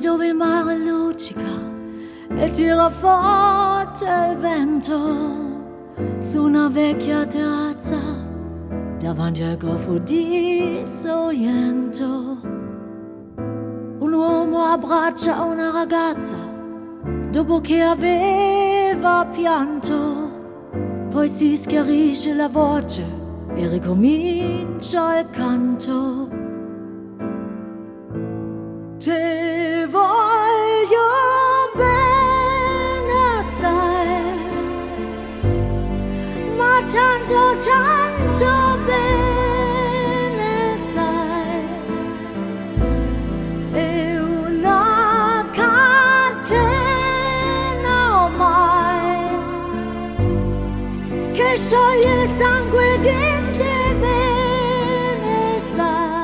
dove il mare luccica e tira forte il vento su una vecchia terrazza davanti al golfo di Sorrento. Un uomo abbraccia una ragazza dopo che aveva pianto, poi si schiarisce la voce e ricomincia il canto. Te voglio bene assai, ma tanto, tanto bene sai, è una catena ormai che scioglie il sangue di te, bene sai.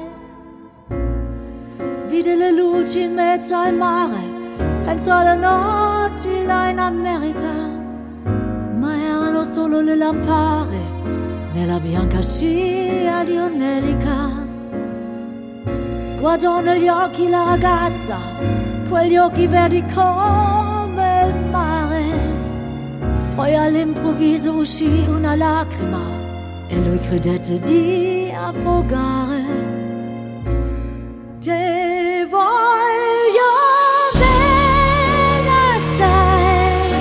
Vide le luci in mezzo al mare, pensò alle notti là in America, ma erano solo le lampade nella bianca scia di un'elica. Guardò negli occhi la ragazza, quegli occhi verdi come il mare, poi all'improvviso uscì una lacrima e lui credette di affogare. Te voglio bene assai,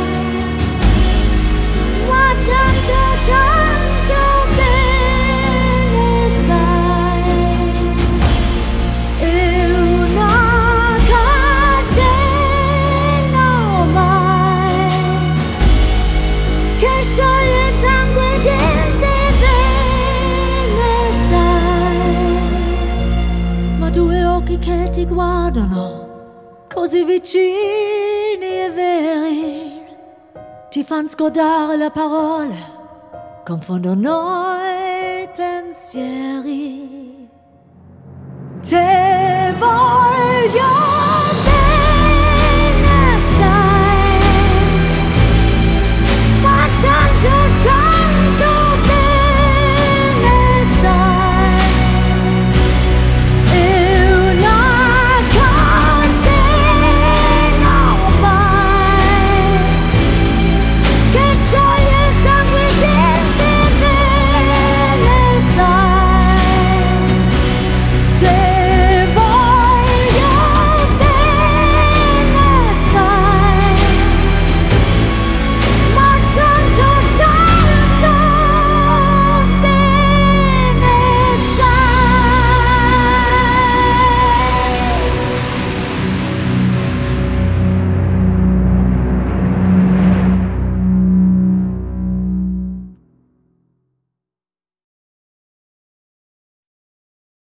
ma tanto, tanto bene sai, è una catena ormai che scioglie il sangue di te, bene sai. Ma due occhi che ti guardano così vicini e veri ti fan scordare le parole, confondono i pensieri. Te